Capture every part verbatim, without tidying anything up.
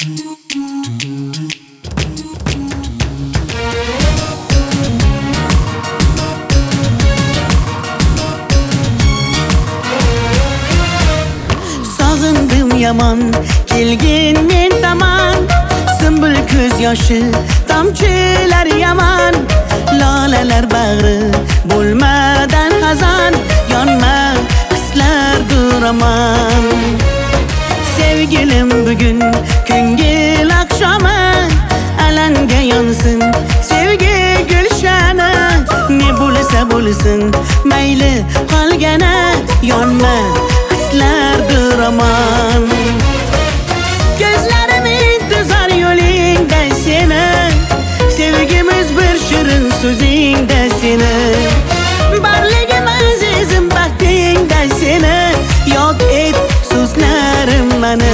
Sog'indim yomon kelgin men tomon, Sümbül ko'z yoshi tomchilar yomon, lolalar bag'ri bo'lmadan xazon, yonma hislardir aman. Sevgilim bugun ko'ngil oqshomi, alanga yonsin sevgi gulshani, ne bo'lsa bo'lsin mayli qolgana, yonma hislardir aman. Gözlerim intizar yo'lingda seni, sevgimiz bir shirin so'zingda seni, barligim azizim baxtingda seni, yod et so'zlarim mani.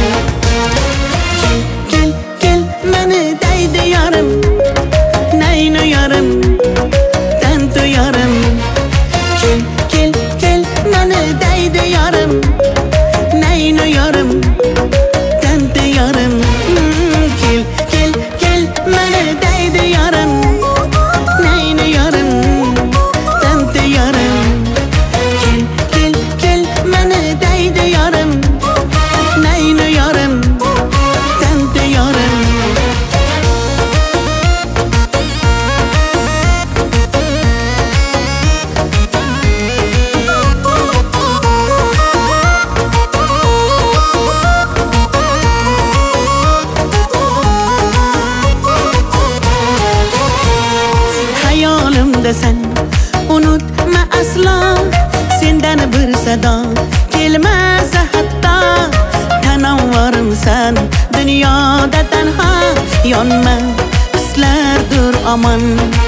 Kel kel kel mani deydi yarim, nayni yarim tanto yarim. Kel kel kel mani deydi yarim, nayni yarim tanto yarim. Kel kel kel mani deydi yarim, nayni yarim tanto yarim. Kel kel kel mani deydi yarim, nayni yarim tanto yarim. Hayolimda sen unutma aslo, sendan bir sado kelmasa hatto, tanavvarimsan dunyoda tanho, yonma hislardir aman.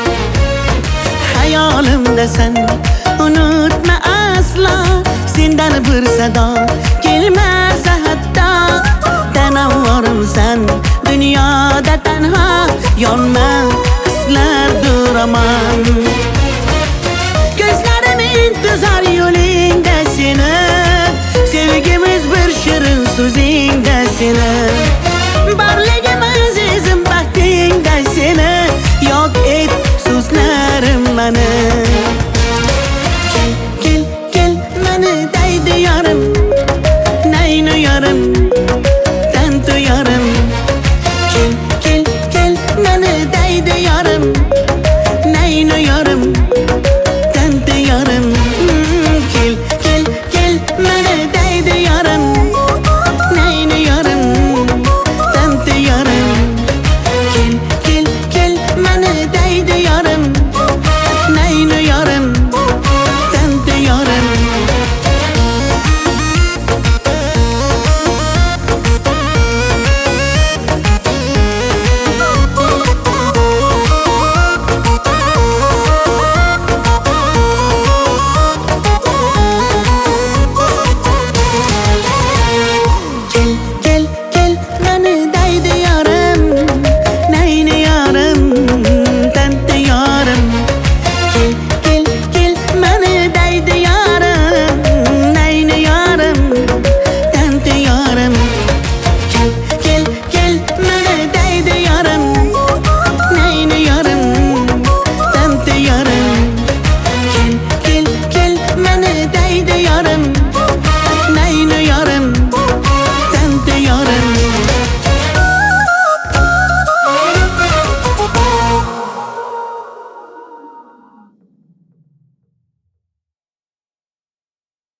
Hayolimda sen unutma aslo, sendan bir sado kelmasa hatto, tanavvarimsan dunyoda tanho, yonma hislardir aman.